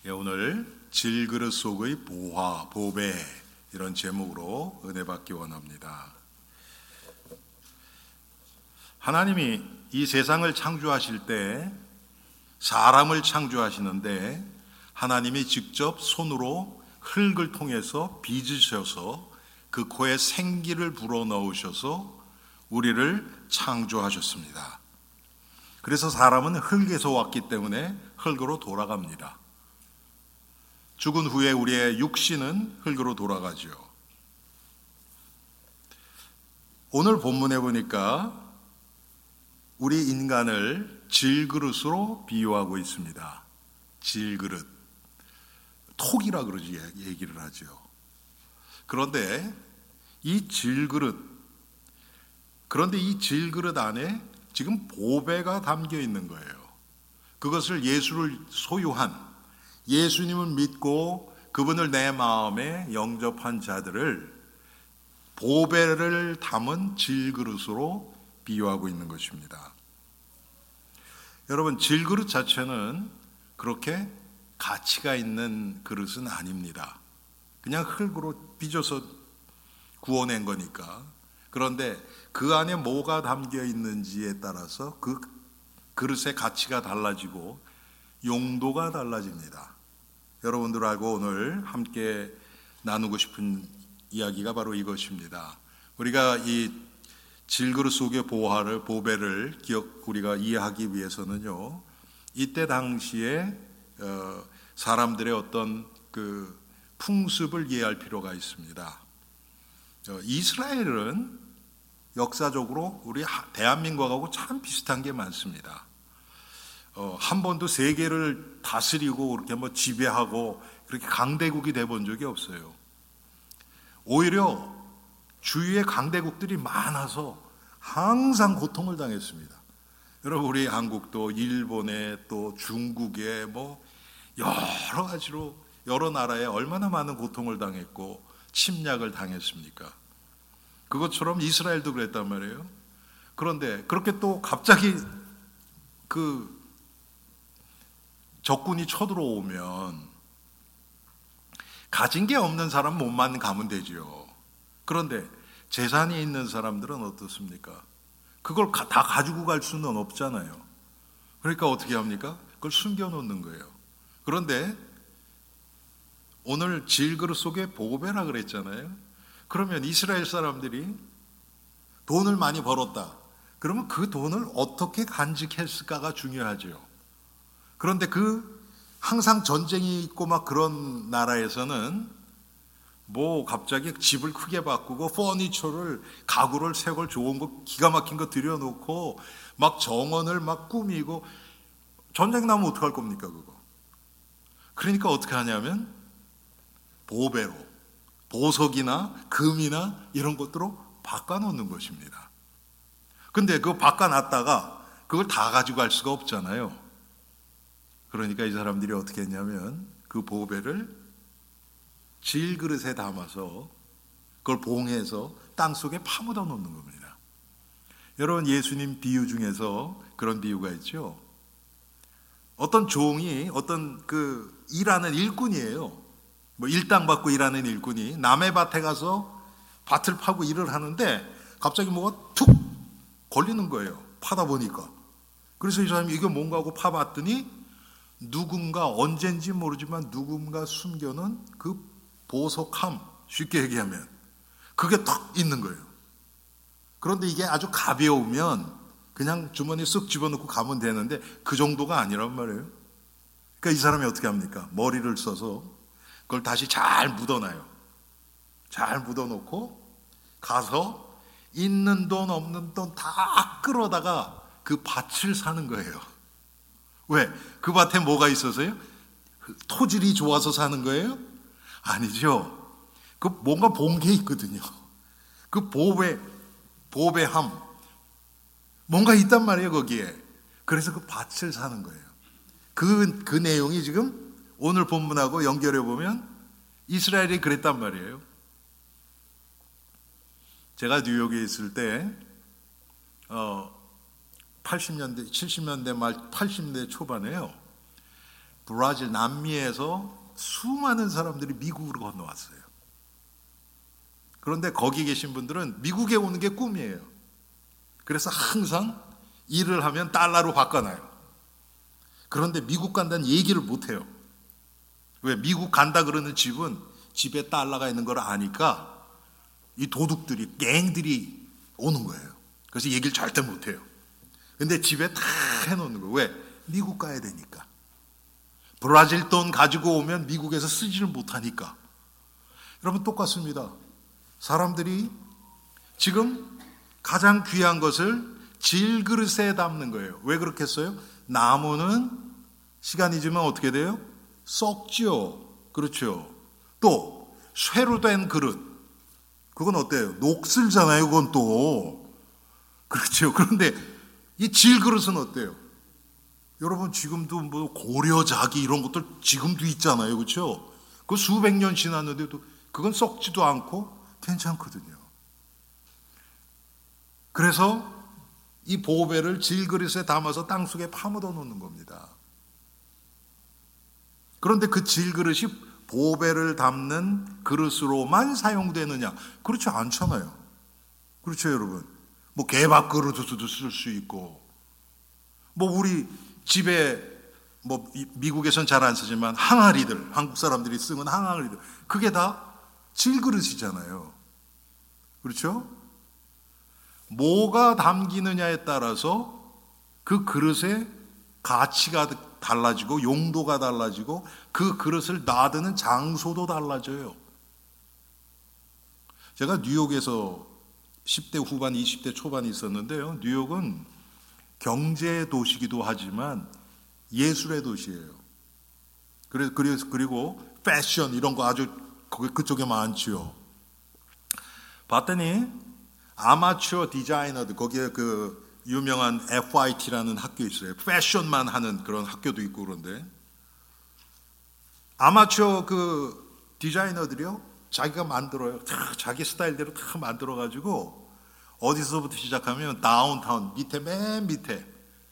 오늘 질그릇 속의 보화, 보배 이런 제목으로 은혜 받기 원합니다. 하나님이 이 세상을 창조하실 때 사람을 창조하시는데 하나님이 직접 손으로 흙을 통해서 빚으셔서 그 코에 생기를 불어넣으셔서 우리를 창조하셨습니다. 그래서 사람은 흙에서 왔기 때문에 흙으로 돌아갑니다. 죽은 후에 우리의 육신은 흙으로 돌아가죠. 오늘 본문에 보니까 우리 인간을 질그릇으로 비유하고 있습니다. 질그릇. 톡이라 그러지 얘기를 하죠. 그런데 이 질그릇 안에 지금 보배가 담겨 있는 거예요. 그것을 예수를 소유한 예수님을 믿고 그분을 내 마음에 영접한 자들을 보배를 담은 질그릇으로 비유하고 있는 것입니다. 여러분, 질그릇 자체는 그렇게 가치가 있는 그릇은 아닙니다. 그냥 흙으로 빚어서 구워낸 거니까. 그런데 그 안에 뭐가 담겨 있는지에 따라서 그 그릇의 가치가 달라지고 용도가 달라집니다. 여러분들하고 오늘 함께 나누고 싶은 이야기가 바로 이것입니다. 우리가 이 질그릇 속의 보배를 우리가 이해하기 위해서는요, 이때 당시에 사람들의 어떤 그 풍습을 이해할 필요가 있습니다. 이스라엘은 역사적으로 우리 대한민국하고 참 비슷한 게 많습니다. 한 번도 세계를 다스리고 그렇게 뭐 지배하고 그렇게 강대국이 돼본 적이 없어요. 오히려 주위에 강대국들이 많아서 항상 고통을 당했습니다. 여러분, 우리 한국도 일본에 또 중국에 뭐 여러 가지로 여러 나라에 얼마나 많은 고통을 당했고 침략을 당했습니까? 그것처럼 이스라엘도 그랬단 말이에요. 그런데 그렇게 또 갑자기 그 적군이 쳐들어오면 가진 게 없는 사람 몸만 가면 되죠. 그런데 재산이 있는 사람들은 어떻습니까? 그걸 다 가지고 갈 수는 없잖아요. 그러니까 어떻게 합니까? 그걸 숨겨놓는 거예요. 그런데 오늘 질그릇 속에 보배라 그랬잖아요. 그러면 이스라엘 사람들이 돈을 많이 벌었다. 그러면 그 돈을 어떻게 간직했을까가 중요하죠. 그런데 항상 전쟁이 있고 막 그런 나라에서는 뭐 갑자기 집을 크게 바꾸고 퍼니처를 가구를 새 걸 좋은 거 기가 막힌 거 들여놓고 막 정원을 막 꾸미고 전쟁 나면 어떡할 겁니까 그거. 그러니까 어떻게 하냐면 보배로 보석이나 금이나 이런 것들로 바꿔놓는 것입니다. 근데 그거 바꿔놨다가 그걸 다 가지고 갈 수가 없잖아요. 그러니까 이 사람들이 어떻게 했냐면 그 보배를 질그릇에 담아서 그걸 봉해서 땅속에 파묻어 놓는 겁니다. 여러분, 예수님 비유 중에서 그런 비유가 있죠. 어떤 종이 어떤 그 일하는 일꾼이에요. 뭐 일당 받고 일하는 일꾼이 남의 밭에 가서 밭을 파고 일을 하는데 갑자기 뭐가 툭 걸리는 거예요. 파다 보니까. 그래서 이 사람이 이게 뭔가 하고 파봤더니 누군가 언젠지 모르지만 누군가 숨겨놓은 그 보석함, 쉽게 얘기하면 그게 탁 있는 거예요. 그런데 이게 아주 가벼우면 그냥 주머니에 쓱 집어넣고 가면 되는데 그 정도가 아니란 말이에요. 그러니까 이 사람이 어떻게 합니까? 머리를 써서 그걸 다시 잘 묻어놔요. 잘 묻어놓고 가서 있는 돈 없는 돈 다 끌어다가 그 밭을 사는 거예요. 왜? 그 밭에 뭐가 있어서요? 토질이 좋아서 사는 거예요? 아니죠. 그 뭔가 본 게 있거든요. 그 보배함 뭔가 있단 말이에요 거기에. 그래서 그 밭을 사는 거예요. 그 내용이 지금 오늘 본문하고 연결해 보면 이스라엘이 그랬단 말이에요. 제가 뉴욕에 있을 때 80년대, 70년대 말 80년대 초반에요. 브라질 남미에서 수많은 사람들이 미국으로 건너왔어요. 그런데 거기 계신 분들은 미국에 오는 게 꿈이에요. 그래서 항상 일을 하면 달러로 바꿔놔요. 그런데 미국 간다는 얘기를 못해요. 왜? 미국 간다 그러는 집은 집에 달러가 있는 걸 아니까 이 도둑들이, 갱들이 오는 거예요. 그래서 얘기를 절대 못해요. 근데 집에 다 해놓는 거예요. 왜? 미국 가야 되니까. 브라질 돈 가지고 오면 미국에서 쓰지를 못하니까. 여러분, 똑같습니다. 사람들이 지금 가장 귀한 것을 질그릇에 담는 거예요. 왜 그렇겠어요? 나무는 시간이 지면 어떻게 돼요? 썩지요. 그렇죠. 또 쇠로 된 그릇, 그건 어때요? 녹슬잖아요. 그건 또. 그렇죠. 그런데 이 질그릇은 어때요? 여러분, 지금도 뭐 고려자기 이런 것들 지금도 있잖아요. 그렇죠? 그 수백 년 지났는데도 그건 썩지도 않고 괜찮거든요. 그래서 이 보배를 질그릇에 담아서 땅속에 파묻어 놓는 겁니다. 그런데 그 질그릇이 보배를 담는 그릇으로만 사용되느냐? 그렇지 않잖아요. 그렇죠, 여러분? 뭐 개밥 그릇도 쓸 수 있고, 뭐 우리 집에 뭐 미국에선 잘 안 쓰지만 항아리들, 한국 사람들이 쓰는 항아리들, 그게 다 질그릇이잖아요. 그렇죠? 뭐가 담기느냐에 따라서 그 그릇의 가치가 달라지고 용도가 달라지고 그 그릇을 놔두는 장소도 달라져요. 제가 뉴욕에서 10대 후반, 20대 초반이 있었는데요. 뉴욕은 경제 도시기도 하지만 예술의 도시예요. 그리고 패션 이런 거 아주 그쪽에 많지요. 봤더니 아마추어 디자이너들, 거기에 그 유명한 FIT라는 학교 있어요. 패션만 하는 그런 학교도 있고. 그런데 아마추어 그 디자이너들이요, 자기가 만들어요. 자기 스타일대로 다 만들어가지고 어디서부터 시작하면 다운타운 밑에, 맨 밑에,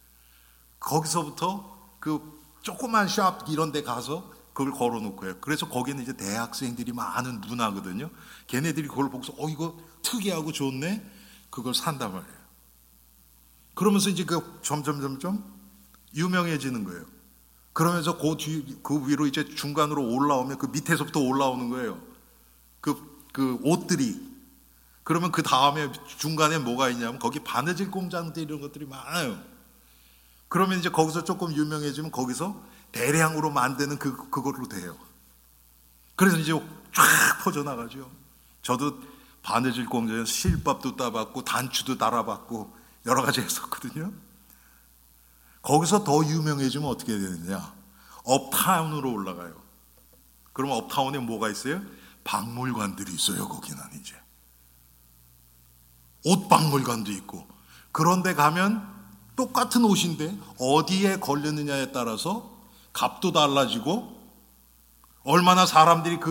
거기서부터 그 조그만 샵 이런 데 가서 그걸 걸어놓을 거예요. 그래서 거기는 이제 대학생들이 많은 문화거든요. 걔네들이 그걸 보고서 이거 특이하고 좋네, 그걸 산단 말이에요. 그러면서 이제 점점 유명해지는 거예요. 그러면서 그 위로 이제 중간으로 올라오면 그 밑에서부터 올라오는 거예요. 그 옷들이. 그러면 그 다음에 중간에 뭐가 있냐면 거기 바느질 공장들 이런 것들이 많아요. 그러면 이제 거기서 조금 유명해지면 거기서 대량으로 만드는 그걸로 돼요. 그래서 이제 쫙 퍼져나가죠. 저도 바느질 공장에서 실밥도 따봤고 단추도 달아봤고 여러 가지 했었거든요. 거기서 더 유명해지면 어떻게 되느냐? 업타운으로 올라가요. 그러면 업타운에 뭐가 있어요? 박물관들이 있어요. 거기는 이제 옷박물관도 있고. 그런데 가면 똑같은 옷인데 어디에 걸렸느냐에 따라서 값도 달라지고 얼마나 사람들이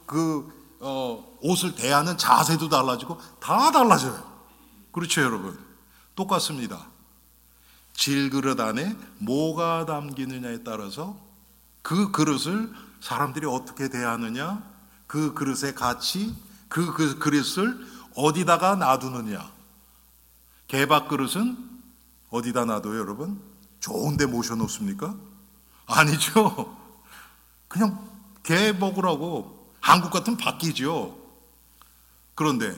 옷을 대하는 자세도 달라지고 다 달라져요. 그렇죠, 여러분? 똑같습니다. 질그릇 안에 뭐가 담기느냐에 따라서 그 그릇을 사람들이 어떻게 대하느냐, 그 그릇의 가치, 그 그릇을 어디다가 놔두느냐. 개밥 그릇은 어디다 놔둬요, 여러분? 좋은 데 모셔놓습니까? 아니죠. 그냥 개 먹으라고. 한국 같으면 바뀌죠. 그런데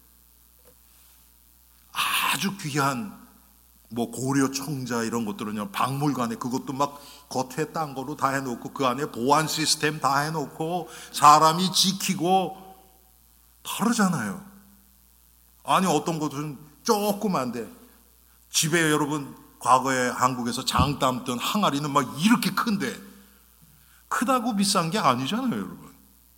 아주 귀한 뭐 고려 청자 이런 것들은요, 박물관에 그것도 막 겉에 딴 거로 다 해놓고 그 안에 보안 시스템 다 해놓고 사람이 지키고 다르잖아요. 아니 어떤 것은 조그만데 집에 여러분 과거에 한국에서 장 담던 항아리는 막 이렇게 큰데 크다고 비싼 게 아니잖아요, 여러분.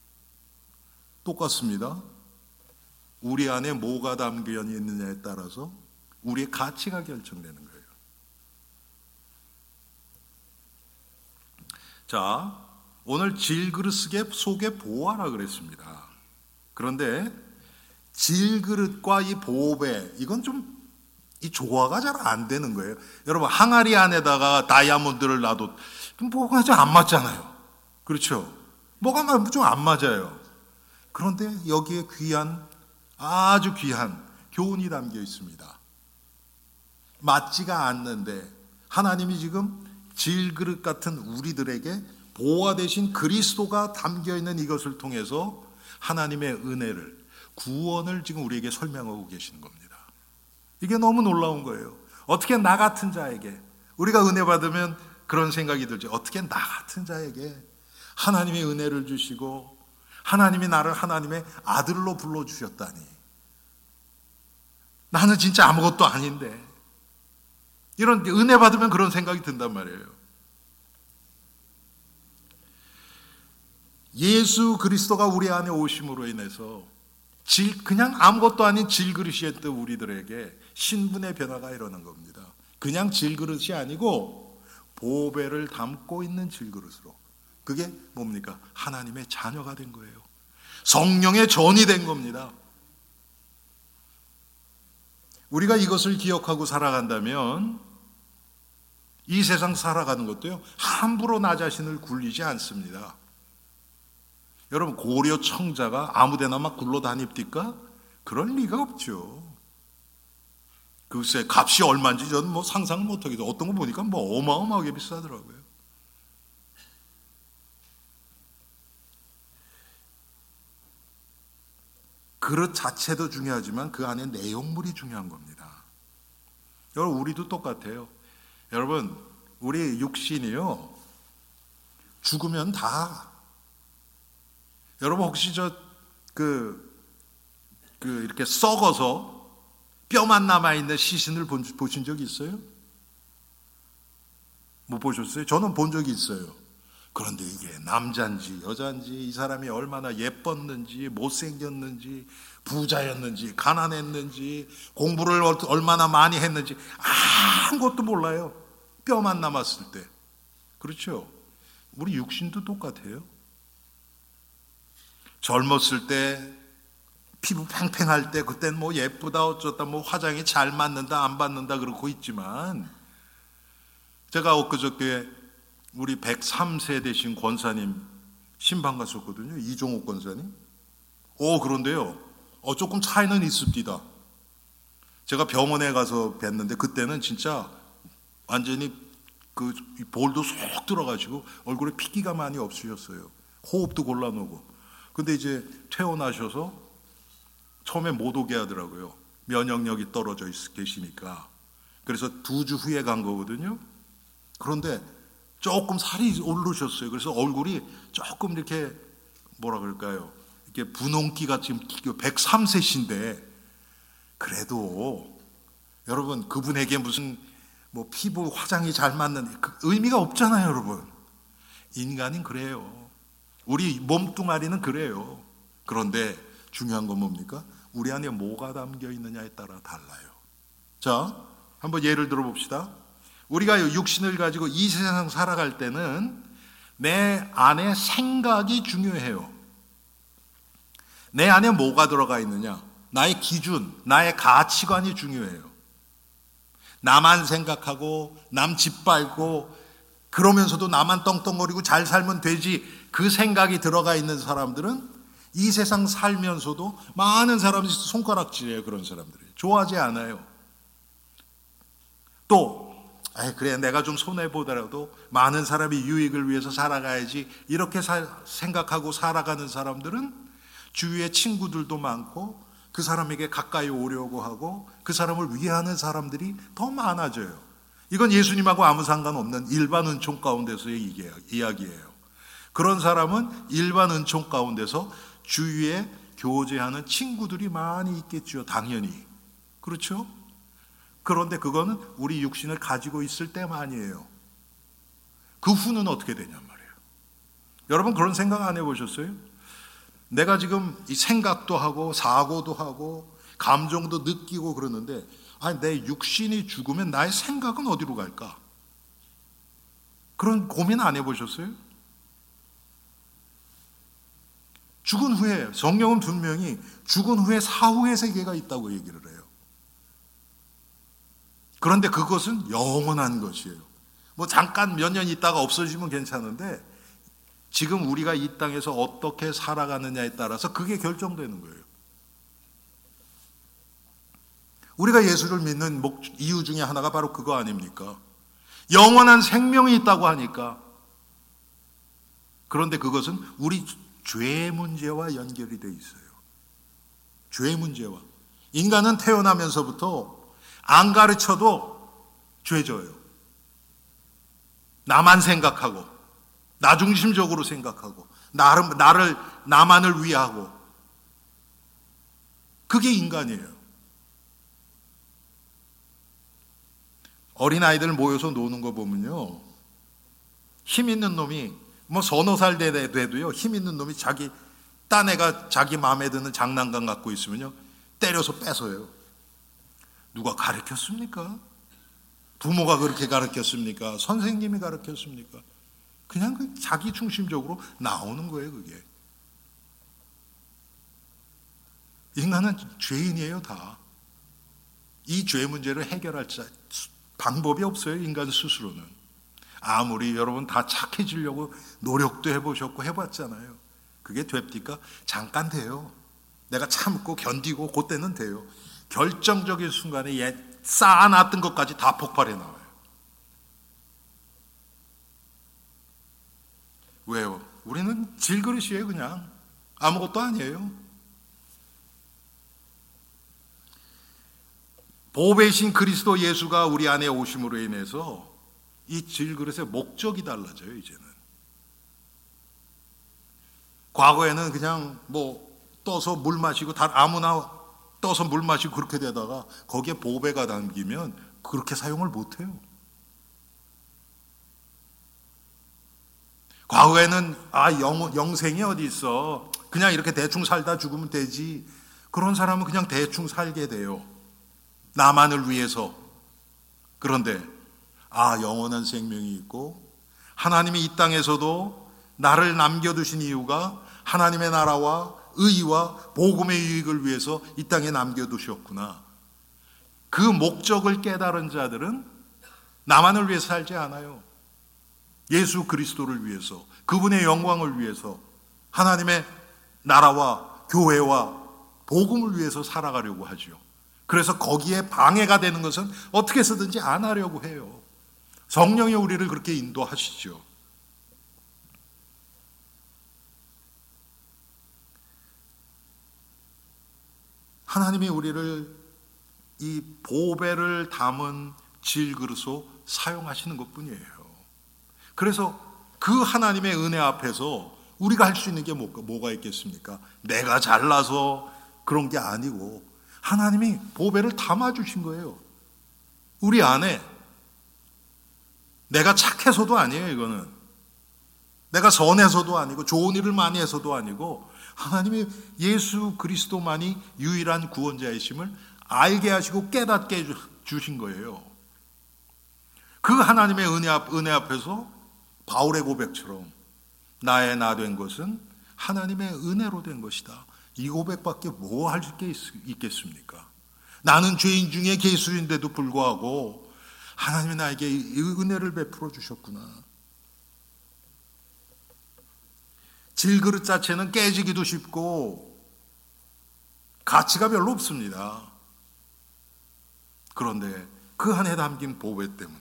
똑같습니다. 우리 안에 뭐가 담겨 있느냐에 따라서 우리의 가치가 결정되는 거예요. 자, 오늘 질그릇 속에 보화라 그랬습니다. 그런데 질그릇과 이 보배, 이건 좀 이 조화가 잘 안 되는 거예요. 여러분, 항아리 안에다가 다이아몬드를 놔도 뭐가 좀 안 맞잖아요. 그렇죠? 뭐가 좀 안 맞아요. 그런데 여기에 아주 귀한 교훈이 담겨 있습니다. 맞지가 않는데 하나님이 지금 질그릇 같은 우리들에게 보화 되신 그리스도가 담겨 있는 이것을 통해서 하나님의 은혜를, 구원을 지금 우리에게 설명하고 계시는 겁니다. 이게 너무 놀라운 거예요. 어떻게 나 같은 자에게, 우리가 은혜 받으면 그런 생각이 들죠. 어떻게 나 같은 자에게 하나님의 은혜를 주시고 하나님이 나를 하나님의 아들로 불러주셨다니. 나는 진짜 아무것도 아닌데. 이런 은혜 받으면 그런 생각이 든단 말이에요. 예수 그리스도가 우리 안에 오심으로 인해서 그냥 아무것도 아닌 질그릇이었던 우리들에게 신분의 변화가 일어난 겁니다. 그냥 질그릇이 아니고 보배를 담고 있는 질그릇으로. 그게 뭡니까? 하나님의 자녀가 된 거예요. 성령의 전이 된 겁니다. 우리가 이것을 기억하고 살아간다면 이 세상 살아가는 것도요, 함부로 나 자신을 굴리지 않습니다. 여러분, 고려 청자가 아무데나 막 굴러다닙니까? 그럴 리가 없죠. 글쎄, 값이 얼마인지 저는 상상을 못하겠어요. 어떤 거 보니까 어마어마하게 비싸더라고요. 그릇 자체도 중요하지만 그 안에 내용물이 중요한 겁니다. 여러분, 우리도 똑같아요. 여러분, 우리 육신이요, 죽으면 여러분 혹시 이렇게 썩어서 뼈만 남아있는 시신을 보신 적이 있어요? 못 보셨어요? 저는 본 적이 있어요. 그런데 이게 남자인지 여자인지, 이 사람이 얼마나 예뻤는지, 못생겼는지, 부자였는지, 가난했는지, 공부를 얼마나 많이 했는지 아무것도 몰라요. 뼈만 남았을 때. 그렇죠? 우리 육신도 똑같아요. 젊었을 때, 피부 팽팽할 때, 그땐 예쁘다 어쩌다, 화장이 잘 맞는다 안 맞는다 그러고 있지만, 제가 엊그저께 우리 103세 되신 권사님 신방 갔었거든요. 이종옥 권사님. 그런데요, 조금 차이는 있습니다. 제가 병원에 가서 뵀는데 그때는 진짜 완전히 그 볼도 쏙 들어가지고 얼굴에 핏기가 많이 없으셨어요. 호흡도 곤란하고. 근데 이제 퇴원하셔서 처음에 못 오게 하더라고요. 면역력이 떨어져 계시니까. 그래서 2주 후에 간 거거든요. 그런데 조금 살이 오르셨어요. 그래서 얼굴이 조금 이렇게 뭐라 그럴까요? 이렇게 분홍기가 지금 103세신데 그래도 여러분, 그분에게 무슨 피부 화장이 잘 맞는 의미가 없잖아요, 여러분. 인간은 그래요. 우리 몸뚱아리는 그래요. 그런데 중요한 건 뭡니까? 우리 안에 뭐가 담겨 있느냐에 따라 달라요. 자, 한번 예를 들어 봅시다. 우리가 육신을 가지고 이 세상 살아갈 때는 내 안에 생각이 중요해요. 내 안에 뭐가 들어가 있느냐? 나의 기준, 나의 가치관이 중요해요. 나만 생각하고 남 짓밟고 그러면서도 나만 떵떵거리고 잘 살면 되지, 그 생각이 들어가 있는 사람들은 이 세상 살면서도 많은 사람들이 손가락질해요. 그런 사람들이 좋아하지 않아요. 또 그래, 내가 좀 손해보더라도 많은 사람이 유익을 위해서 살아가야지, 이렇게 생각하고 살아가는 사람들은 주위에 친구들도 많고 그 사람에게 가까이 오려고 하고 그 사람을 위하는 사람들이 더 많아져요. 이건 예수님하고 아무 상관없는 일반 은총 가운데서의 이야기예요. 그런 사람은 일반 은총 가운데서 주위에 교제하는 친구들이 많이 있겠죠. 당연히. 그렇죠? 그런데 그거는 우리 육신을 가지고 있을 때만이에요. 그 후는 어떻게 되냔 말이에요. 여러분, 그런 생각 안 해보셨어요? 내가 지금 이 생각도 하고 사고도 하고 감정도 느끼고 그러는데, 내 육신이 죽으면 나의 생각은 어디로 갈까? 그런 고민 안 해보셨어요? 죽은 후에, 성경은 분명히 죽은 후에 사후의 세계가 있다고 얘기를 해요. 그런데 그것은 영원한 것이에요. 뭐 잠깐 몇 년 있다가 없어지면 괜찮은데 지금 우리가 이 땅에서 어떻게 살아가느냐에 따라서 그게 결정되는 거예요. 우리가 예수를 믿는 이유 중에 하나가 바로 그거 아닙니까? 영원한 생명이 있다고 하니까. 그런데 그것은 우리 죄 문제와 연결이 돼 있어요. 죄 문제와. 인간은 태어나면서부터 안 가르쳐도 죄져요. 나만 생각하고, 나 중심적으로 생각하고, 나만을 위하고. 그게 인간이에요. 어린아이들 모여서 노는 거 보면요, 힘 있는 놈이 뭐 서너 살 돼도요, 힘 있는 놈이 딴 애가 자기 마음에 드는 장난감 갖고 있으면요, 때려서 뺏어요. 누가 가르쳤습니까? 부모가 그렇게 가르쳤습니까? 선생님이 가르쳤습니까? 그냥 자기 중심적으로 나오는 거예요, 그게. 인간은 죄인이에요, 다. 이 죄 문제를 해결할 방법이 없어요, 인간 스스로는. 아무리 여러분 다 착해지려고 노력도 해보셨고 해봤잖아요. 그게 됩니까? 잠깐 돼요. 내가 참고 견디고 그때는 돼요. 결정적인 순간에 쌓아놨던 것까지 다 폭발해 나와요. 왜요? 우리는 질그릇이에요, 그냥. 아무것도 아니에요. 보배이신 그리스도 예수가 우리 안에 오심으로 인해서 이 질그릇의 목적이 달라져요, 이제는. 과거에는 그냥 떠서 물 마시고, 아무나 떠서 물 마시고 그렇게 되다가 거기에 보배가 담기면 그렇게 사용을 못 해요. 과거에는 영생이 어디 있어. 그냥 이렇게 대충 살다 죽으면 되지. 그런 사람은 그냥 대충 살게 돼요. 나만을 위해서. 그런데 영원한 생명이 있고 하나님이 이 땅에서도 나를 남겨두신 이유가 하나님의 나라와 의와 복음의 유익을 위해서 이 땅에 남겨두셨구나. 그 목적을 깨달은 자들은 나만을 위해서 살지 않아요. 예수 그리스도를 위해서, 그분의 영광을 위해서, 하나님의 나라와 교회와 복음을 위해서 살아가려고 하죠. 그래서 거기에 방해가 되는 것은 어떻게 해서든지 안 하려고 해요. 성령이 우리를 그렇게 인도하시죠. 하나님이 우리를 이 보배를 담은 질그릇으로 사용하시는 것뿐이에요. 그래서 그 하나님의 은혜 앞에서 우리가 할 수 있는 게 뭐가 있겠습니까? 내가 잘나서 그런 게 아니고 하나님이 보배를 담아주신 거예요. 우리 안에. 내가 착해서도 아니에요, 이거는. 내가 선해서도 아니고 좋은 일을 많이 해서도 아니고 하나님이 예수 그리스도만이 유일한 구원자이심을 알게 하시고 깨닫게 주신 거예요. 그 하나님의 은혜 앞에서 바울의 고백처럼 나의 나 된 것은 하나님의 은혜로 된 것이다. 이 고백밖에 뭐 할 게 있겠습니까? 나는 죄인 중에 괴수인데도 불구하고 하나님이 나에게 이 은혜를 베풀어 주셨구나. 질그릇 자체는 깨지기도 쉽고 가치가 별로 없습니다. 그런데 그 안에 담긴 보배 때문에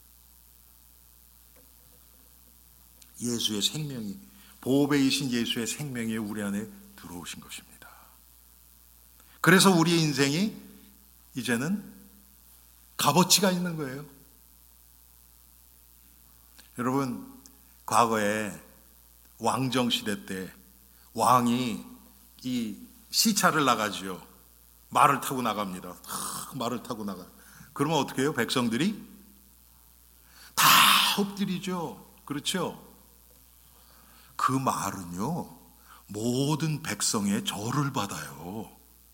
예수의 생명이, 보배이신 예수의 생명이 우리 안에 들어오신 것입니다. 그래서 우리의 인생이 이제는 값어치가 있는 거예요. 여러분, 과거에 왕정시대 때 왕이 이 시차를 나가지요. 말을 타고 나갑니다. 말을 타고 나가요. 그러면 어떻게 해요? 백성들이 다 엎드리죠. 그렇죠? 그 말은요, 모든 백성의 절을 받아요.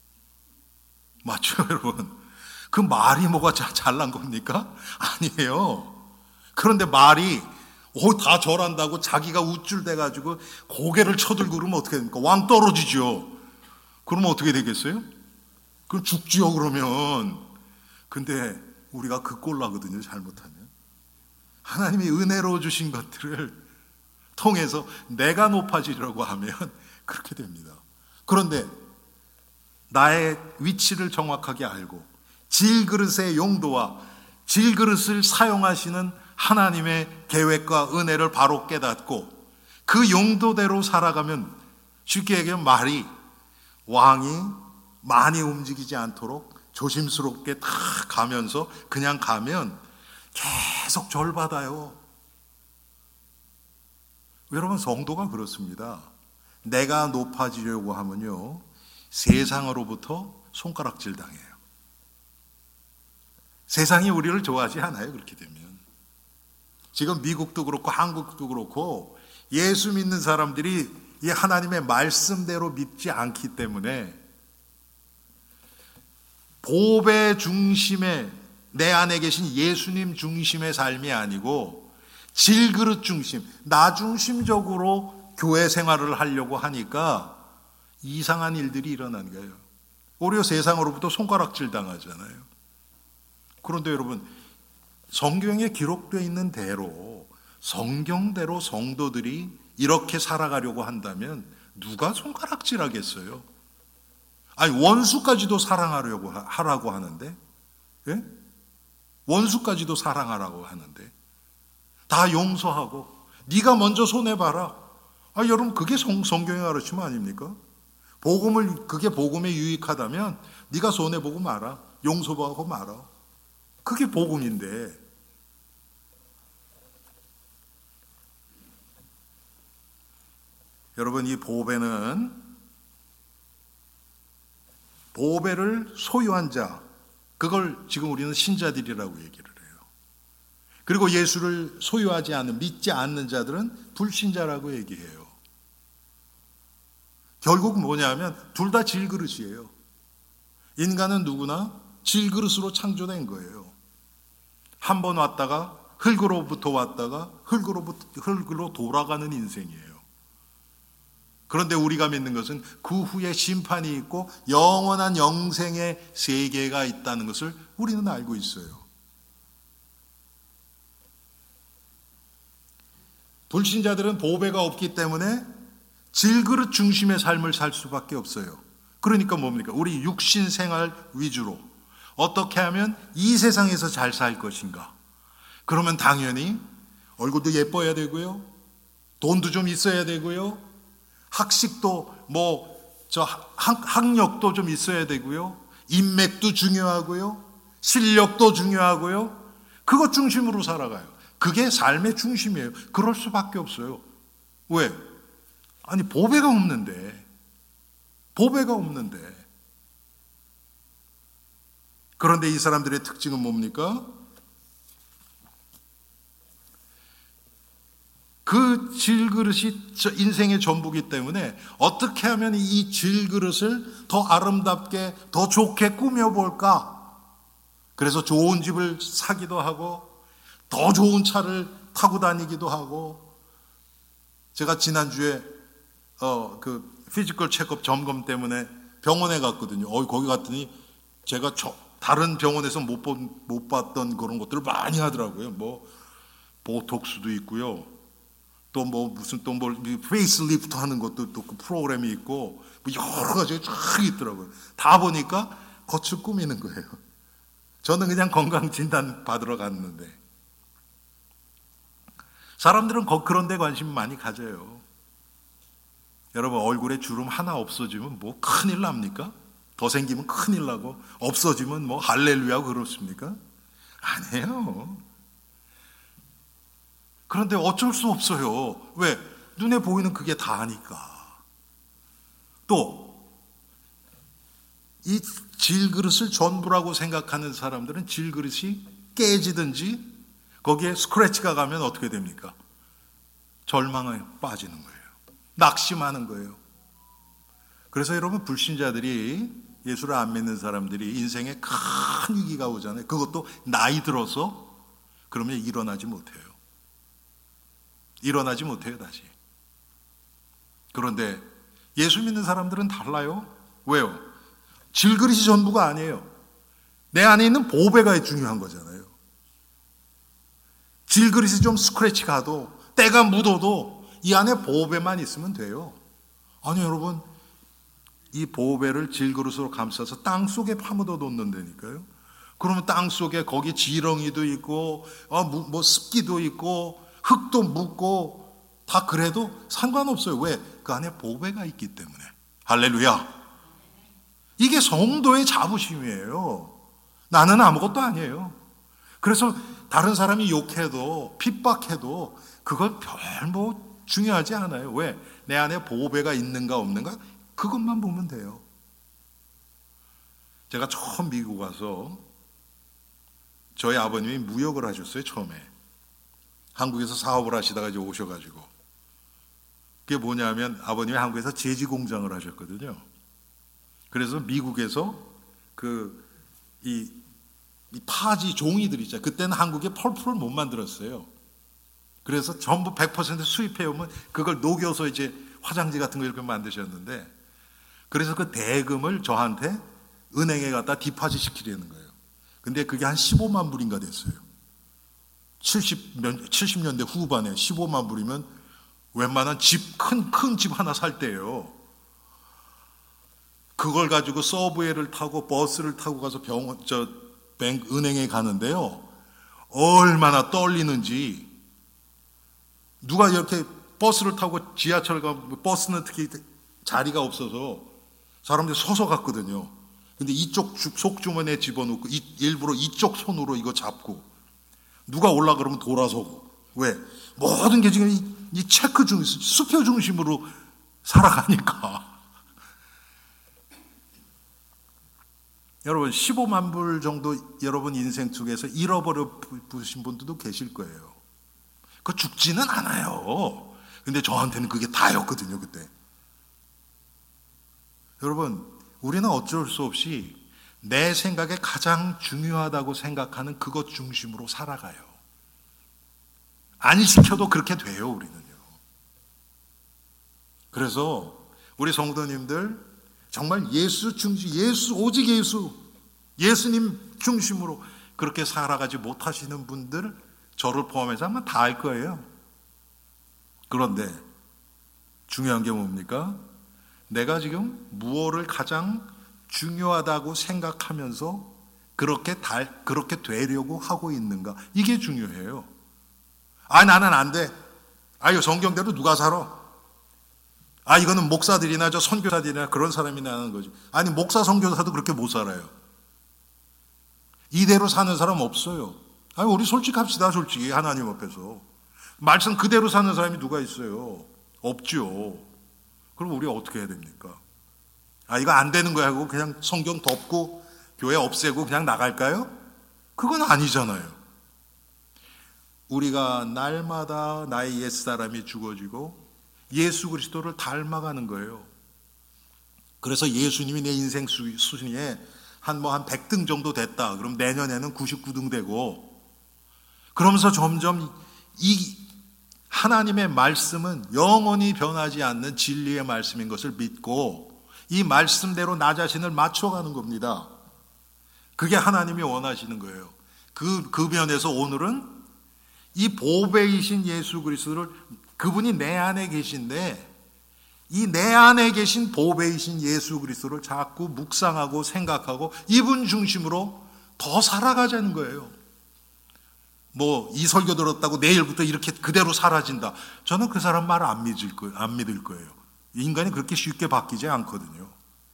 맞죠, 여러분? 그 말이 뭐가 잘난 겁니까? 아니에요. 그런데 말이 다 절한다고 자기가 우쭐대가지고 고개를 쳐들고 그러면 어떻게 됩니까? 왕 떨어지죠. 그러면 어떻게 되겠어요? 그럼 죽지요, 그러면. 근데 우리가 그 꼴 나거든요, 잘못하면. 하나님이 은혜로 주신 것들을 통해서 내가 높아지려고 하면 그렇게 됩니다. 그런데 나의 위치를 정확하게 알고 질그릇의 용도와 질그릇을 사용하시는 하나님의 계획과 은혜를 바로 깨닫고 그 용도대로 살아가면, 쉽게 얘기하면 말이 왕이 많이 움직이지 않도록 조심스럽게 다 가면서 그냥 가면 계속 절 받아요. 여러분, 성도가 그렇습니다. 내가 높아지려고 하면요, 세상으로부터 손가락질 당해요. 세상이 우리를 좋아하지 않아요. 그렇게 되면 지금 미국도 그렇고 한국도 그렇고 예수 믿는 사람들이 이 하나님의 말씀대로 믿지 않기 때문에 보배 중심의, 내 안에 계신 예수님 중심의 삶이 아니고 질그릇 중심, 나 중심적으로 교회 생활을 하려고 하니까 이상한 일들이 일어난 거예요. 오히려 세상으로부터 손가락질 당하잖아요. 그런데 여러분, 성경에 기록되어 있는 대로, 성경대로 성도들이 이렇게 살아가려고 한다면 누가 손가락질 하겠어요? 아니, 원수까지도 사랑하려고 하라고 하는데, 예? 원수까지도 사랑하라고 하는데 다 용서하고 네가 먼저 손해봐라. 여러분, 그게 성경의 가르침 아닙니까? 그게 복음에 유익하다면 네가 손해보고 마라, 용서하고 마라. 그게 복음인데, 여러분, 이 보배를 소유한 자, 그걸 지금 우리는 신자들이라고 얘기를 해요. 그리고 예수를 소유하지 않는, 믿지 않는 자들은 불신자라고 얘기해요. 결국 뭐냐면 둘 다 질그릇이에요. 인간은 누구나 질그릇으로 창조된 거예요. 한 번 왔다가 흙으로부터 왔다가 흙으로 돌아가는 인생이에요. 그런데 우리가 믿는 것은 그 후에 심판이 있고 영원한 영생의 세계가 있다는 것을 우리는 알고 있어요. 불신자들은 보배가 없기 때문에 질그릇 중심의 삶을 살 수밖에 없어요. 그러니까 뭡니까? 우리 육신 생활 위주로 어떻게 하면 이 세상에서 잘 살 것인가? 그러면 당연히 얼굴도 예뻐야 되고요, 돈도 좀 있어야 되고요, 학식도 학력도 좀 있어야 되고요, 인맥도 중요하고요, 실력도 중요하고요. 그것 중심으로 살아가요. 그게 삶의 중심이에요. 그럴 수밖에 없어요. 왜? 아니, 보배가 없는데. 그런데 이 사람들의 특징은 뭡니까? 그 질그릇이 인생의 전부이기 때문에 어떻게 하면 이 질그릇을 더 아름답게, 더 좋게 꾸며볼까? 그래서 좋은 집을 사기도 하고 더 좋은 차를 타고 다니기도 하고. 제가 지난주에 그 피지컬 체크업 점검 때문에 병원에 갔거든요. 거기 갔더니 제가 다른 병원에서 못 봤던 그런 것들을 많이 하더라고요. 보톡스도 있고요, 또 페이스리프트 하는 것도 또 그 프로그램이 있고, 여러 가지가 쫙 있더라고요. 다 보니까 겉을 꾸미는 거예요. 저는 그냥 건강 진단 받으러 갔는데, 사람들은 그런 데 관심 많이 가져요. 여러분, 얼굴에 주름 하나 없어지면 큰일 납니까? 더 생기면 큰일 나고, 없어지면 할렐루야 그렇습니까? 아니에요. 그런데 어쩔 수 없어요. 왜? 눈에 보이는 그게 다니까. 또 이 질그릇을 전부라고 생각하는 사람들은 질그릇이 깨지든지 거기에 스크래치가 가면 어떻게 됩니까? 절망에 빠지는 거예요. 낙심하는 거예요. 그래서 여러분, 불신자들이, 예수를 안 믿는 사람들이 인생에 큰 위기가 오잖아요. 그것도 나이 들어서. 그러면 일어나지 못해요. 다시. 그런데 예수 믿는 사람들은 달라요. 왜요? 질그릇이 전부가 아니에요. 내 안에 있는 보배가 중요한 거잖아요. 질그릇이 좀 스크래치 가도 때가 묻어도 이 안에 보배만 있으면 돼요. 아니 여러분, 이 보배를 질그릇으로 감싸서 땅 속에 파묻어 놓는다니까요. 그러면 땅 속에 거기 지렁이도 있고 뭐 습기도 있고 흙도 묻고 다 그래도 상관없어요. 왜? 그 안에 보배가 있기 때문에. 할렐루야. 이게 성도의 자부심이에요. 나는 아무것도 아니에요. 그래서 다른 사람이 욕해도 핍박해도 그걸 별 뭐 중요하지 않아요. 왜? 내 안에 보배가 있는가 없는가 그것만 보면 돼요. 제가 처음 미국 와서 저희 아버님이 무역을 하셨어요. 처음에 한국에서 사업을 하시다가 이제 오셔가지고 그게 뭐냐면 아버님이 한국에서 제지 공장을 하셨거든요. 그래서 미국에서 이 파지 종이들 있잖아요. 그때는 한국에 펄프를 못 만들었어요. 그래서 전부 100% 수입해 오면 그걸 녹여서 이제 화장지 같은 거 이렇게 만드셨는데, 그래서 그 대금을 저한테 은행에 갖다 디파짓 시키려는 거예요. 근데 그게 한 15만 불인가 됐어요. 70년대 후반에 15만 불이면 웬만한 집, 큰 집 하나 살 때예요. 그걸 가지고 서브웨이를 타고 버스를 타고 가서 은행에 가는데요. 얼마나 떨리는지. 누가 이렇게 버스를 타고 지하철 가면 버스는 특히 자리가 없어서 사람들이 서서 갔거든요. 근데 이쪽 속주머니에 집어넣고 일부러 이쪽 손으로 이거 잡고 누가 올라 그러면 돌아서고. 왜? 모든 게 지금 이 체크 중심, 수표 중심으로 살아가니까. 여러분 15만 불 정도 여러분 인생 속에서 잃어버려 보신 분들도 계실 거예요. 그 죽지는 않아요. 근데 저한테는 그게 다였거든요, 그때. 여러분, 우리는 어쩔 수 없이 내 생각에 가장 중요하다고 생각하는 그것 중심으로 살아가요. 안 시켜도 그렇게 돼요, 우리는요. 그래서 우리 성도님들 정말 예수 중심, 오직 예수님 중심으로 그렇게 살아가지 못하시는 분들 저를 포함해서 아마 다 알 거예요. 그런데 중요한 게 뭡니까? 내가 지금 무엇을 가장 중요하다고 생각하면서 그렇게 되려고 하고 있는가? 이게 중요해요. 나는 안 돼. 이거 성경대로 누가 살아? 이거는 목사들이나 저 선교사들이나 그런 사람이나 하는 거지. 아니, 목사 선교사도 그렇게 못 살아요. 이대로 사는 사람 없어요. 우리 솔직합시다, 솔직히 하나님 앞에서. 말씀 그대로 사는 사람이 누가 있어요? 없죠. 그럼 우리가 어떻게 해야 됩니까? 이거 안 되는 거야 하고 그냥 성경 덮고 교회 없애고 그냥 나갈까요? 그건 아니잖아요. 우리가 날마다 나의 옛사람이 죽어지고 예수 그리스도를 닮아가는 거예요. 그래서 예수님이 내 인생 순위에 한 100등 정도 됐다. 그럼 내년에는 99등 되고, 그러면서 점점 이 하나님의 말씀은 영원히 변하지 않는 진리의 말씀인 것을 믿고 이 말씀대로 나 자신을 맞춰가는 겁니다. 그게 하나님이 원하시는 거예요. 그 면에서 오늘은 이 보배이신 예수 그리스도를, 그분이 내 안에 계신데 이 내 안에 계신 보배이신 예수 그리스도를 자꾸 묵상하고 생각하고 이분 중심으로 더 살아가자는 거예요. 이 설교 들었다고 내일부터 이렇게 그대로 사라진다. 저는 그 사람 말 안 믿을 거예요. 인간이 그렇게 쉽게 바뀌지 않거든요.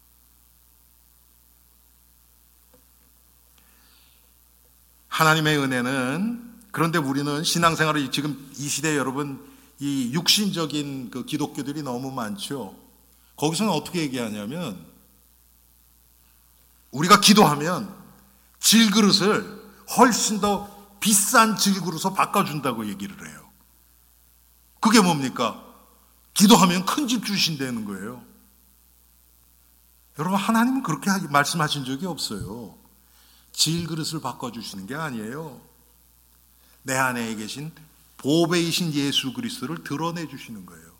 하나님의 은혜는, 그런데 우리는 신앙생활을 지금 이 시대에 여러분 이 육신적인 그 기독교들이 너무 많죠. 거기서는 어떻게 얘기하냐면 우리가 기도하면 질그릇을 훨씬 더 비싼 질그릇으로 바꿔준다고 얘기를 해요. 그게 뭡니까? 기도하면 큰 집 주신다는 거예요. 여러분, 하나님은 그렇게 말씀하신 적이 없어요. 질그릇을 바꿔주시는 게 아니에요. 내 안에 계신 보배이신 예수 그리스도를 드러내 주시는 거예요.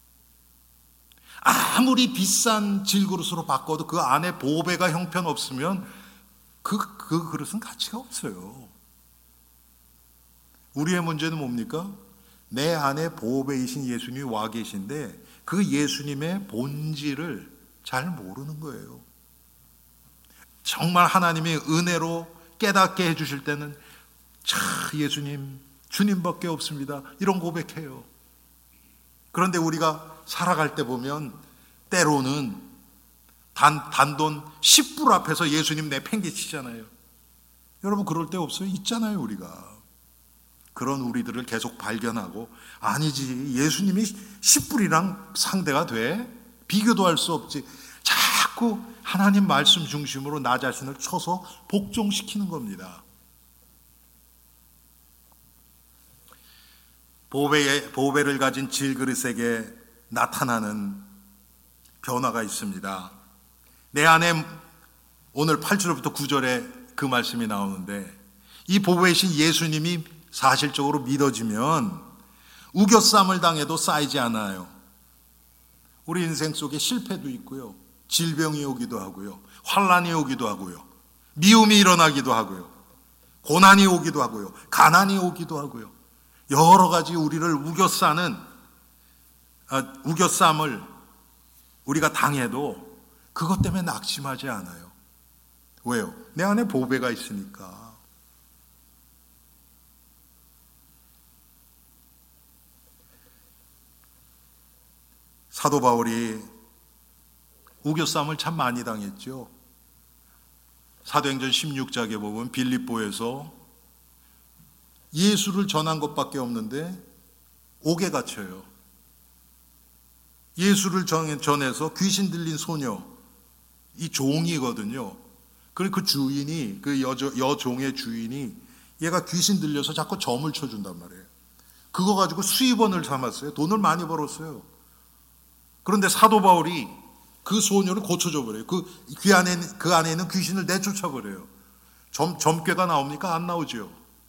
아무리 비싼 질그릇으로 바꿔도 그 안에 보배가 형편없으면 그 그릇은 가치가 없어요. 우리의 문제는 뭡니까? 내 안에 보배이신 예수님이 와 계신데 그 예수님의 본질을 잘 모르는 거예요. 정말 하나님의 은혜로 깨닫게 해주실 때는 예수님, 주님밖에 없습니다, 이런 고백해요. 그런데 우리가 살아갈 때 보면 때로는 단돈 10불 앞에서 예수님 내팽개치잖아요. 여러분 그럴 때 없어요? 있잖아요. 우리가 그런 우리들을 계속 발견하고, 아니지, 예수님이 10불이랑 상대가 돼? 비교도 할 수 없지. 자꾸 하나님 말씀 중심으로 나 자신을 쳐서 복종시키는 겁니다. 보배를 가진 질그릇에게 나타나는 변화가 있습니다. 내 안에 오늘 8절부터 9절에 그 말씀이 나오는데, 이 보배이신 예수님이 사실적으로 믿어지면 우겨쌈을 당해도 쌓이지 않아요. 우리 인생 속에 실패도 있고요, 질병이 오기도 하고요, 환란이 오기도 하고요, 미움이 일어나기도 하고요, 고난이 오기도 하고요, 가난이 오기도 하고요, 여러 가지 우리를 우겨쌈을 우리가 당해도 그것 때문에 낙심하지 않아요. 왜요? 내 안에 보배가 있으니까. 사도 바울이 우겨쌈을 참 많이 당했죠. 사도행전 16장에 보면 빌립보에서 예수를 전한 것밖에 없는데 옥에 갇혀요. 예수를 전해서 귀신 들린 소녀, 이 종이거든요. 그리고 그 주인이, 그 여종의 주인이 얘가 귀신 들려서 자꾸 점을 쳐준단 말이에요. 그거 가지고 수입원을 삼았어요. 돈을 많이 벌었어요. 그런데 사도 바울이 그 소녀를 고쳐줘 버려요. 그 안에 있는 귀신을 내쫓아 버려요. 점괘가 나옵니까? 안 나오죠.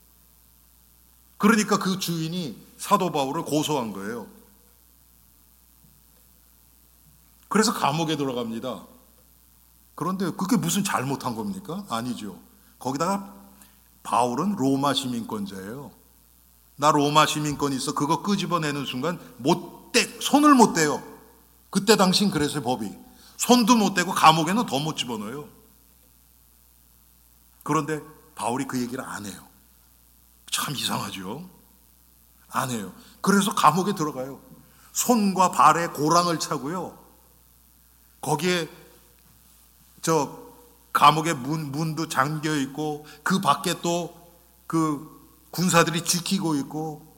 그러니까 그 주인이 사도 바울을 고소한 거예요. 그래서 감옥에 들어갑니다. 그런데 그게 무슨 잘못한 겁니까? 아니죠. 거기다가 바울은 로마 시민권자예요. 나 로마 시민권이 있어. 그거 끄집어내는 순간 손을 못 대요. 그때 당신 그랬어요, 법이. 손도 못 대고 감옥에는 더 못 집어넣어요. 그런데 바울이 그 얘기를 안 해요. 참 이상하죠? 안 해요. 그래서 감옥에 들어가요. 손과 발에 고랑을 차고요. 거기에 감옥의 문도 잠겨 있고 그 밖에 또 그 군사들이 지키고 있고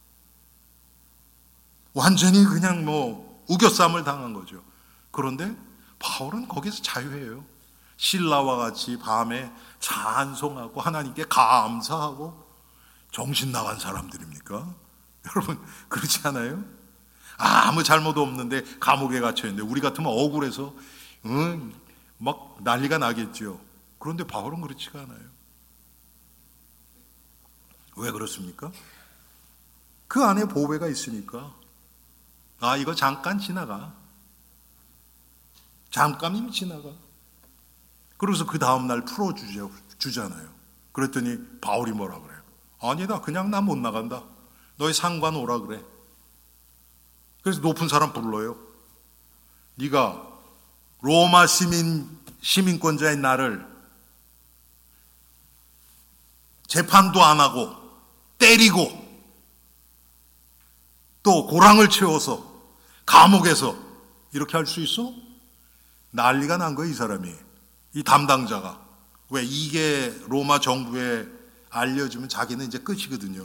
완전히 그냥 우겨쌈을 당한 거죠. 그런데 바울은 거기서 자유해요. 신라와 같이 밤에 찬송하고 하나님께 감사하고. 정신 나간 사람들입니까? 여러분 그렇지 않아요? 아무 잘못 없는데 감옥에 갇혀있는데 우리 같으면 억울해서 막 난리가 나겠죠. 그런데 바울은 그렇지가 않아요. 왜 그렇습니까? 그 안에 보배가 있으니까. 이거 잠깐 지나가. 잠깐이면 지나가. 그래서 그 다음날 풀어주잖아요. 그랬더니 바울이 뭐라 그래요? 아니다, 그냥 나 못 나간다. 너희 상관 오라 그래. 그래서 높은 사람 불러요. 네가 로마 시민권자인 나를 재판도 안 하고 때리고 또 고랑을 채워서 감옥에서 이렇게 할 수 있어? 난리가 난 거예요, 이 사람이. 이 담당자가. 왜? 이게 로마 정부에 알려주면 자기는 이제 끝이거든요.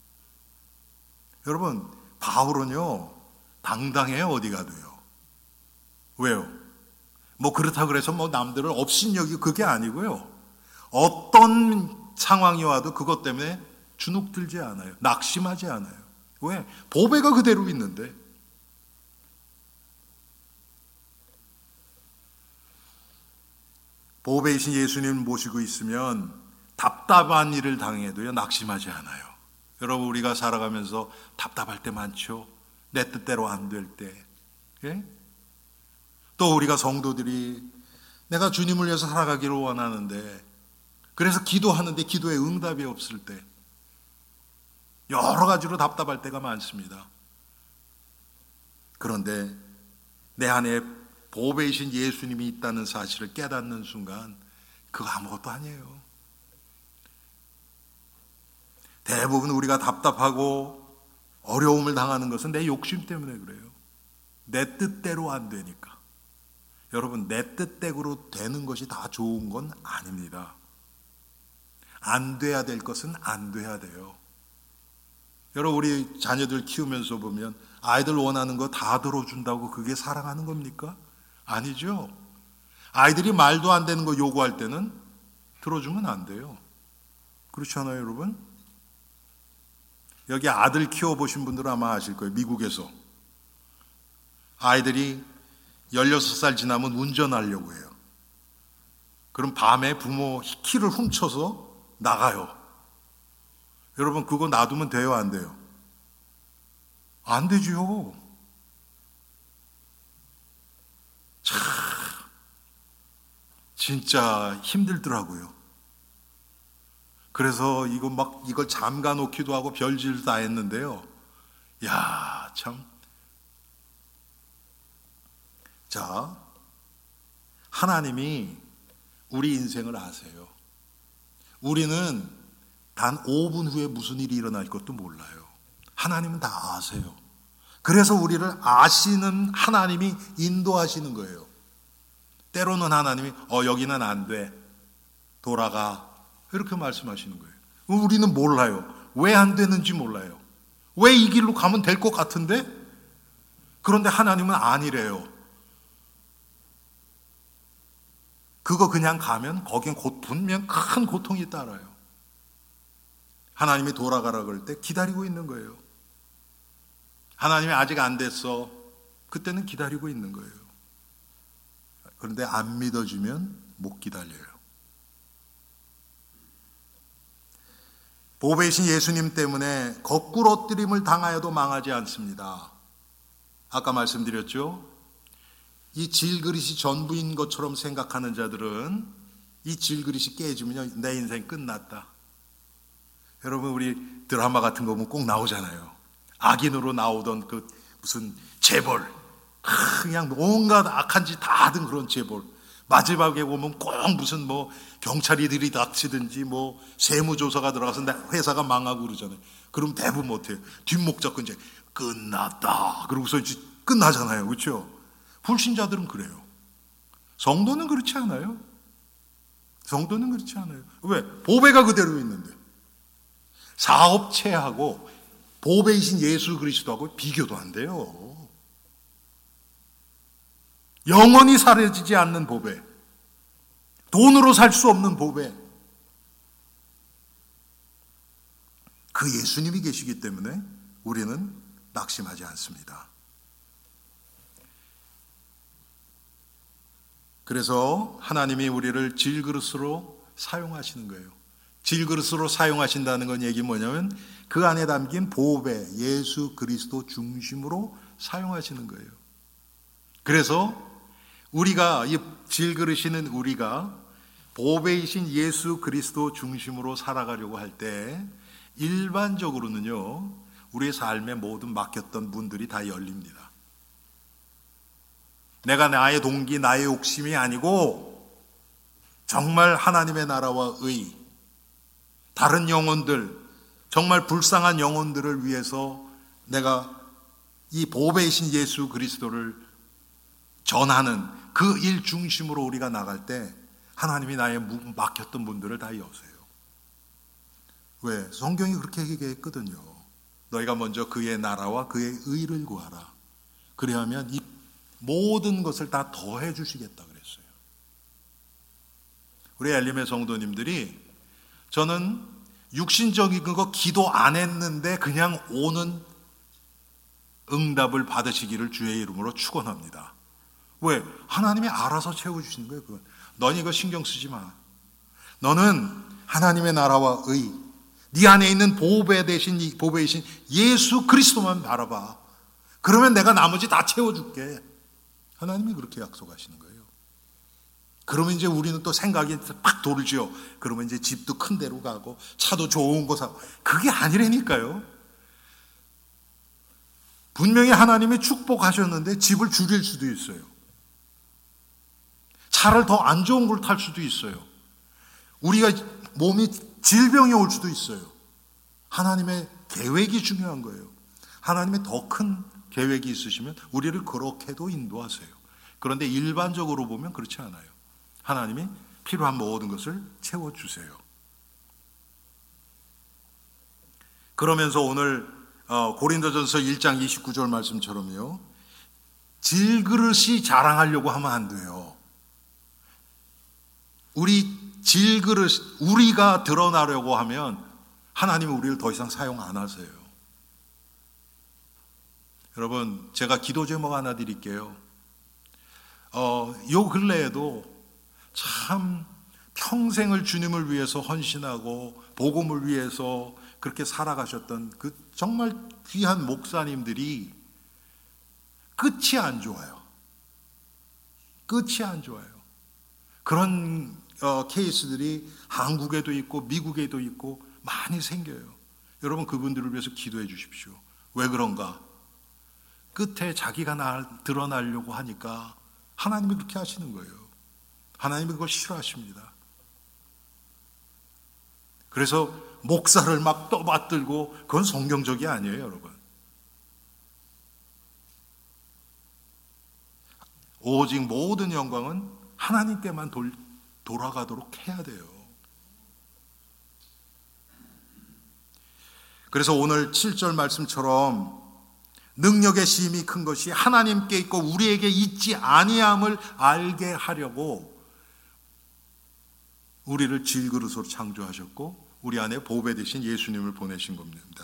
여러분, 바울은요, 당당해요, 어디 가도요. 왜요? 그렇다고 해서 남들을 업신여기고 그게 아니고요. 어떤 상황이 와도 그것 때문에 주눅들지 않아요. 낙심하지 않아요. 왜? 보배가 그대로 있는데. 보배이신 예수님을 모시고 있으면 답답한 일을 당해도요, 낙심하지 않아요. 여러분, 우리가 살아가면서 답답할 때 많죠. 내 뜻대로 안 될 때. 예? 또 우리가 성도들이 내가 주님을 위해서 살아가기를 원하는데, 그래서 기도하는데 기도에 응답이 없을 때, 여러 가지로 답답할 때가 많습니다. 그런데 내 안에 보배이신 예수님이 있다는 사실을 깨닫는 순간 그거 아무것도 아니에요. 대부분 우리가 답답하고 어려움을 당하는 것은 내 욕심 때문에 그래요. 내 뜻대로 안 되니까. 여러분, 내 뜻대로 되는 것이 다 좋은 건 아닙니다. 안 돼야 될 것은 안 돼야 돼요. 여러분, 우리 자녀들 키우면서 보면 아이들 원하는 거 다 들어준다고 그게 사랑하는 겁니까? 아니죠. 아이들이 말도 안 되는 거 요구할 때는 들어주면 안 돼요. 그렇지 않아요, 여러분? 여기 아들 키워보신 분들은 아마 아실 거예요. 미국에서 아이들이 16살 지나면 운전하려고 해요. 그럼 밤에 부모 키를 훔쳐서 나가요. 여러분, 그거 놔두면 돼요, 안 돼요? 안 되지요. 참 진짜 힘들더라고요. 그래서 이걸 잠가 놓기도 하고 별짓을 다 했는데요. 야, 참. 자, 하나님이 우리 인생을 아세요. 우리는 단 5분 후에 무슨 일이 일어날 것도 몰라요. 하나님은 다 아세요. 그래서 우리를 아시는 하나님이 인도하시는 거예요. 때로는 하나님이 여기는 안 돼. 돌아가. 이렇게 말씀하시는 거예요. 우리는 몰라요. 왜 안 되는지 몰라요. 왜 이 길로 가면 될 것 같은데? 그런데 하나님은 아니래요. 그거 그냥 가면 거긴 분명 큰 고통이 따라요. 하나님이 돌아가라 그럴 때 기다리고 있는 거예요. 하나님이 아직 안 됐어. 그때는 기다리고 있는 거예요. 그런데 안 믿어주면 못 기다려요. 보배이신 예수님 때문에 거꾸로 엎드림을 당하여도 망하지 않습니다. 아까 말씀드렸죠? 이 질그릇이 전부인 것처럼 생각하는 자들은 이 질그릇이 깨지면 내 인생 끝났다. 여러분, 우리 드라마 같은 거 보면 꼭 나오잖아요. 악인으로 나오던 그 무슨 재벌, 그냥 온갖 악한 짓 다 하던 그런 재벌, 마지막에 보면 꼭 무슨 경찰이 들이닥치든지 세무조사가 들어가서 회사가 망하고 그러잖아요. 그럼 대부분 못해요. 뒷목 잡고 이제 끝났다 그러고서 이제 끝나잖아요. 그렇죠? 불신자들은 그래요. 성도는 그렇지 않아요. 성도는 그렇지 않아요. 왜? 보배가 그대로 있는데. 사업체하고 보배이신 예수 그리스도하고 비교도 안 돼요. 영원히 사라지지 않는 보배, 돈으로 살 수 없는 보배, 그 예수님이 계시기 때문에 우리는 낙심하지 않습니다. 그래서 하나님이 우리를 질그릇으로 사용하시는 거예요. 질그릇으로 사용하신다는 건 얘기 뭐냐면 그 안에 담긴 보배, 예수 그리스도 중심으로 사용하시는 거예요. 그래서 우리가 이 질그릇이는 우리가 보배이신 예수 그리스도 중심으로 살아가려고 할 때 일반적으로는요, 우리의 삶에 모든 막혔던 문들이 다 열립니다. 내가 나의 동기, 나의 욕심이 아니고 정말 하나님의 나라와 의, 다른 영혼들, 정말 불쌍한 영혼들을 위해서 내가 이 보배이신 예수 그리스도를 전하는 그 일 중심으로 우리가 나갈 때 하나님이 나의 막혔던 문들을 다 여세요. 왜? 성경이 그렇게 얘기했거든요. 너희가 먼저 그의 나라와 그의 의를 구하라. 그래야면 이 모든 것을 다 더해 주시겠다 그랬어요. 우리 엘림의 성도님들이 저는 육신적인 거 기도 안 했는데 그냥 오는 응답을 받으시기를 주의 이름으로 축원합니다. 왜? 하나님이 알아서 채워주시는 거예요. 그건. 넌 이거 신경 쓰지 마. 너는 하나님의 나라와 의, 네 안에 있는 보배이신 예수 그리스도만 바라봐. 그러면 내가 나머지 다 채워줄게. 하나님이 그렇게 약속하시는 거예요. 그러면 이제 우리는 또 생각이 팍 돌죠. 그러면 이제 집도 큰 데로 가고 차도 좋은 거 사고. 그게 아니라니까요. 분명히 하나님이 축복하셨는데 집을 줄일 수도 있어요. 차를 더 안 좋은 걸 탈 수도 있어요. 우리가 몸이 질병이 올 수도 있어요. 하나님의 계획이 중요한 거예요. 하나님의 더 큰 계획이 있으시면 우리를 그렇게도 인도하세요. 그런데 일반적으로 보면 그렇지 않아요. 하나님이 필요한 모든 것을 채워주세요. 그러면서 오늘 고린도전서 1장 29절 말씀처럼요, 질그릇이 자랑하려고 하면 안 돼요. 우리가 드러나려고 하면 하나님은 우리를 더 이상 사용 안 하세요. 여러분, 제가 기도 제목 하나 드릴게요. 요 근래에도 참 평생을 주님을 위해서 헌신하고 복음을 위해서 그렇게 살아가셨던 그 정말 귀한 목사님들이 끝이 안 좋아요. 끝이 안 좋아요. 그런 케이스들이 한국에도 있고 미국에도 있고 많이 생겨요. 여러분, 그분들을 위해서 기도해 주십시오. 왜 그런가? 끝에 자기가 드러나려고 하니까 하나님이 그렇게 하시는 거예요. 하나님이 그걸 싫어하십니다. 그래서 목사를 막 떠받들고, 그건 성경적이 아니에요, 여러분. 오직 모든 영광은 하나님께만 돌아가도록 해야 돼요. 그래서 오늘 7절 말씀처럼 능력의 심이 큰 것이 하나님께 있고 우리에게 있지 아니함을 알게 하려고 우리를 질그릇으로 창조하셨고 우리 안에 보배 되신 예수님을 보내신 겁니다.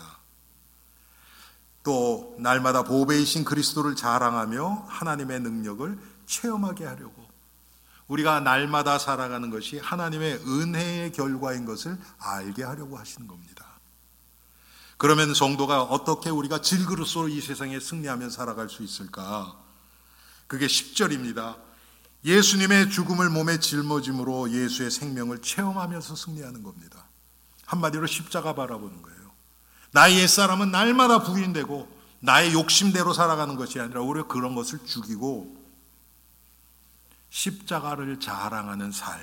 또 날마다 보배이신 그리스도를 자랑하며 하나님의 능력을 체험하게 하려고, 우리가 날마다 살아가는 것이 하나님의 은혜의 결과인 것을 알게 하려고 하시는 겁니다. 그러면 성도가 어떻게 우리가 질그릇으로 이 세상에 승리하며 살아갈 수 있을까? 그게 10절입니다. 예수님의 죽음을 몸에 짊어짐으로 예수의 생명을 체험하면서 승리하는 겁니다. 한마디로 십자가 바라보는 거예요. 나의 옛사람은 날마다 부인되고 나의 욕심대로 살아가는 것이 아니라 오히려 그런 것을 죽이고 십자가를 자랑하는 삶,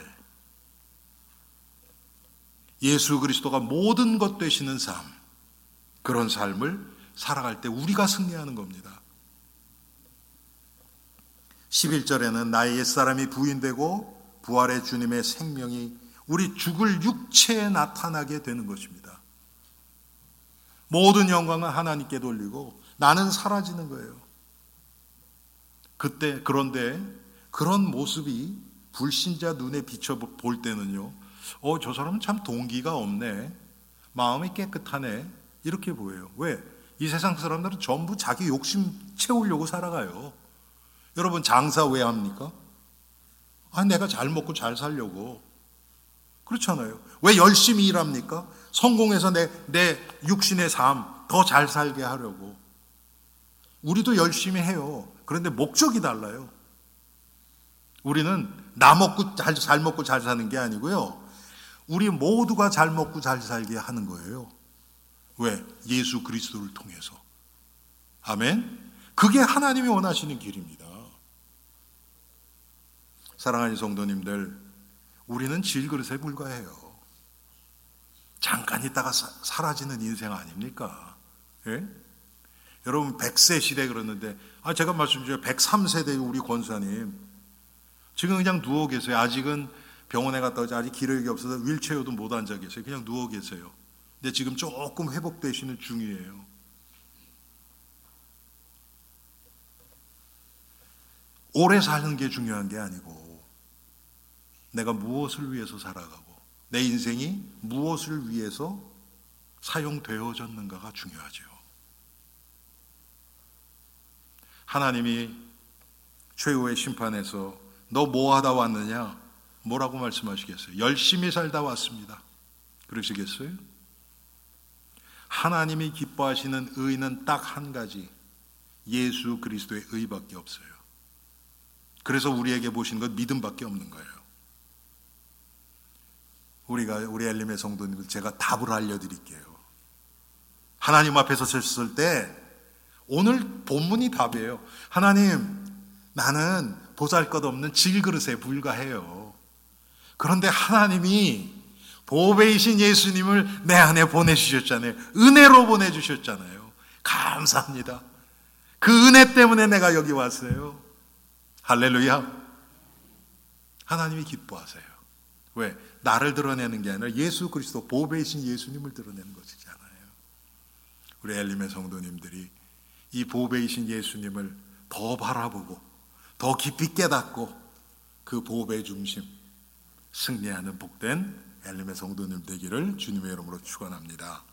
예수 그리스도가 모든 것 되시는 삶, 그런 삶을 살아갈 때 우리가 승리하는 겁니다. 11절에는 나의 옛사람이 부인되고 부활의 주님의 생명이 우리 죽을 육체에 나타나게 되는 것입니다. 모든 영광은 하나님께 돌리고 나는 사라지는 거예요. 그런데 그런 모습이 불신자 눈에 비춰볼 때는요, 저 사람은 참 동기가 없네, 마음이 깨끗하네, 이렇게 보여요. 왜? 이 세상 사람들은 전부 자기 욕심 채우려고 살아가요. 여러분, 장사 왜 합니까? 내가 잘 먹고 잘 살려고. 그렇잖아요. 왜 열심히 일합니까? 성공해서 내 육신의 삶 더 잘 살게 하려고. 우리도 열심히 해요. 그런데 목적이 달라요. 우리는 나 먹고 잘 먹고 잘 사는 게 아니고요, 우리 모두가 잘 먹고 잘 살게 하는 거예요. 왜? 예수 그리스도를 통해서. 아멘. 그게 하나님이 원하시는 길입니다. 사랑하는 성도님들, 우리는 질그릇에 불과해요. 잠깐 있다가 사라지는 인생 아닙니까? 예? 여러분, 100세 시대 그러는데, 제가 말씀드려요. 103세대 우리 권사님 지금 그냥 누워 계세요. 아직은 병원에 갔다 오지, 아직 기력이 없어서 휠체어도 못 앉아 계세요. 그냥 누워 계세요. 근데 지금 조금 회복되시는 중이에요. 오래 사는 게 중요한 게 아니고 내가 무엇을 위해서 살아가고 내 인생이 무엇을 위해서 사용되어졌는가가 중요하죠. 하나님이 최후의 심판에서 너 뭐 하다 왔느냐? 뭐라고 말씀하시겠어요? 열심히 살다 왔습니다. 그러시겠어요? 하나님이 기뻐하시는 의는 딱 한 가지, 예수 그리스도의 의밖에 없어요. 그래서 우리에게 보신 건 믿음밖에 없는 거예요. 우리 엘림의 성도님들, 제가 답을 알려드릴게요. 하나님 앞에서 섰을 때 오늘 본문이 답이에요. 하나님, 나는 보잘것없는 질그릇에 불과해요. 그런데 하나님이 보배이신 예수님을 내 안에 보내주셨잖아요. 은혜로 보내주셨잖아요. 감사합니다. 그 은혜 때문에 내가 여기 왔어요. 할렐루야. 하나님이 기뻐하세요. 왜? 나를 드러내는 게 아니라 예수 그리스도 보배이신 예수님을 드러내는 것이잖아요. 우리 엘림의 성도님들이 이 보배이신 예수님을 더 바라보고 더 깊이 깨닫고 그 보배 중심 승리하는 복된 엘림의 성도님 되기를 주님의 이름으로 축원합니다.